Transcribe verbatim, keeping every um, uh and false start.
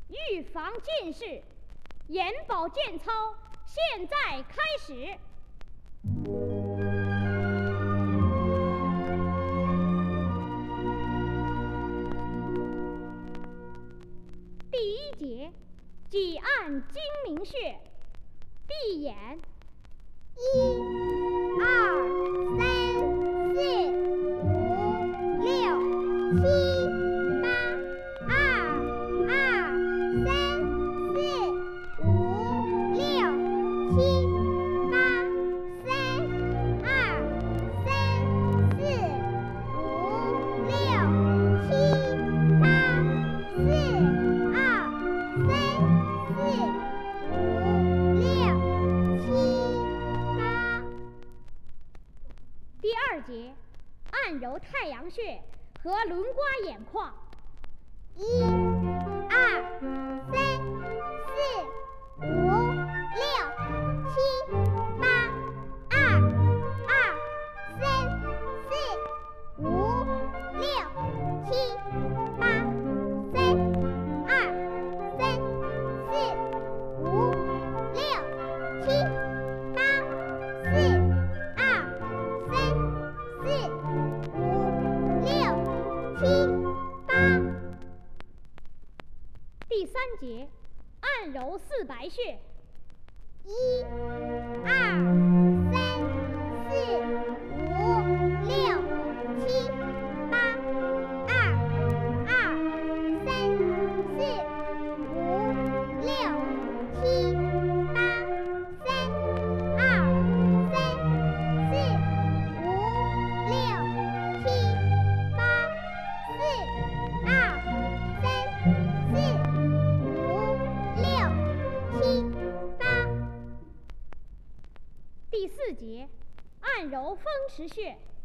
预防近视，眼保健操现在开始。第一节，挤按睛明穴，闭眼。 一、二、三、四、五、六、七、八。二、二、三、四、五、六、七、八。三、二、三、四、五、六、七、八。四、二、三、四、五、六、七、八。 第二节，按揉太阳穴和轮刮眼眶。 一、二、三、四、五、六、七、八。二、二、三、四、五、六、七、八。三、二、三、四、五、六、七、八。四、二、三、四、五、六、七、八。 第三节，按揉四白穴。 一、二、三、四、五、六、七、八。二、二、三、四、五、六、七、八。三、二、三、四、五、六、七、八。四、二、三、四、五、六、七、八。 第四节，按揉风池穴。